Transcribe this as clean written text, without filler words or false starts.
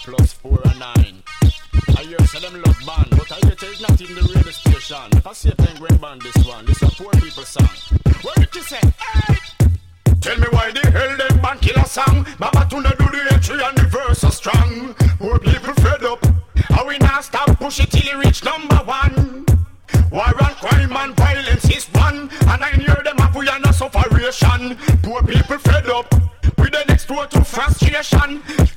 plus 4 and 9. I hear say them love band, but I get it's not even the radio station. If I see a penguin band this one, this a poor people song. What did you say? Hey! Tell me why the hell them band kill a song? Baba Tuna do the entry and the verse so strong. Poor people fed up, how we not stop push it till it reach number 1. War and crime and violence is one, and I hear them have we and a sufferation. Poor people fed up with the next door to frustration.